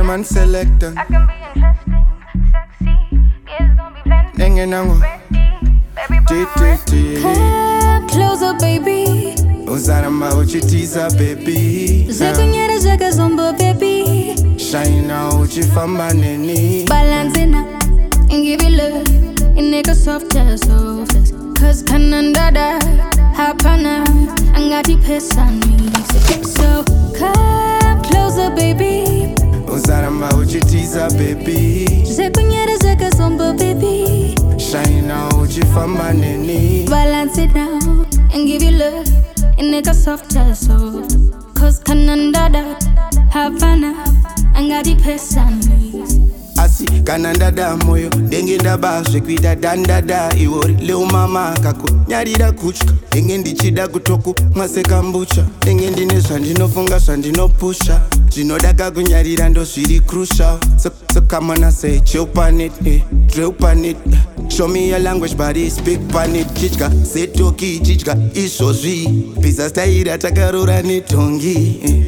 man selector. I can be interesting, sexy. Yeah, it's gonna be plenty. Nengenango. Ready, baby, but I'm ready. Come closer, baby. Uzaramba uchitiza baby. Zekunyere zeke zombo, baby. Shine out uchifamba neni. Balance it now and give it love. And make a softer, softer. Cause kanandada, hapana. Angati pesa me. So come closer, baby. Uzaramba uchitiza baby. Zekunyere zeke zombo, baby. Shine out uchifamba neni. Balance it now and give it love. And make a softer, softer. Cause kanandada, hapana. Angati pesa me. Asi kanandada moyo dengenda bazve kuita dandada iwori leo mama kako nyarira kutya denge ndichida kutoku mwasekambucha denge ndine zvandinofunga zvandinopusha zvinodaka kunyarira ndozviri crucial so come on I say chill pan it drill pan it show me your language but speak pan it chichka setoki chichka izvozvi pisa staira takarora netongi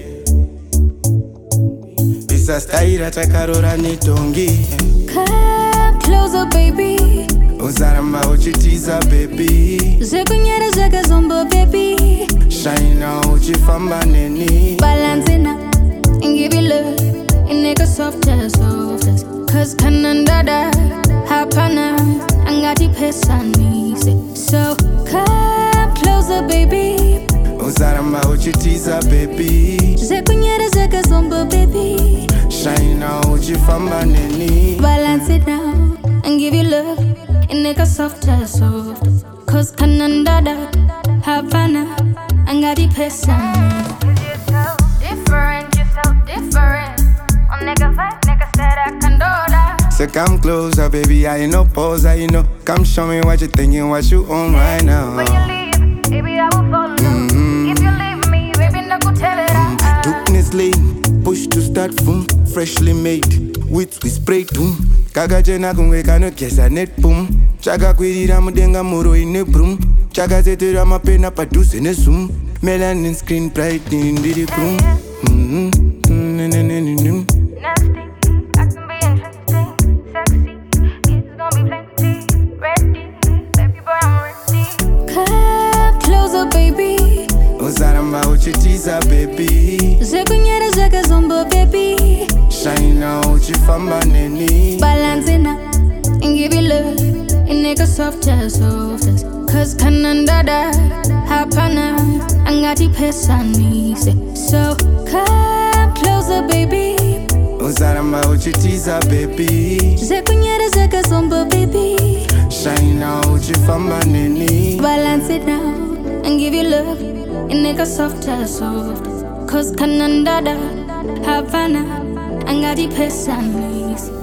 Staira takarora netongi. Come closer, baby. Uzaramba uchitiza baby. Zekunyere zeke zombo, baby. Shine out uchifamba neni. Balance it now and give it love. And make a softer, softer. Cause kanandada, hapana. Angati pesa me. So come closer, baby. Uzaramba uchitiza baby. Zekunyere zeke zombo, baby. Shine out uchifamba neni. Balance it now and give you love and make a softer, softer. Cause kanandada, hapana. Angati pesa me. You're so different. On nigga vibe, nigga said I can do that. So come closer, baby. I ain't no poser, you know. Come show me what you thinking, what you on right now. When you leave, baby, I will follow. If you leave me, baby, no go tell it. Darkness lane, push to start from freshly made. With we spray doom. Kaga jena kumweka no kesa net boom. Chaka kwirira mudenga muro ine broom. Chaka zetera mapena paduse ne zoom. Melanin screen bright in the room. Nasty, I can be interesting, sexy. It's gonna be plenty. Ready, baby, boy, I'm ready. Come closer, baby. Uzaramba uchitiza baby. Zekunyere zeke zombo, baby. Shine out uchifamba neni. Balance it now and give it love and make a softer, softer. Cause kanandada, hapana. Angati pesa me. So come closer, baby. Uzaramba uchitiza baby. Zekunyere zeke zombo, baby. Shine out uchifamba neni. Balance it now and give you love and make a softer, softer. Cause kanandada, hapana. Angati pesa me.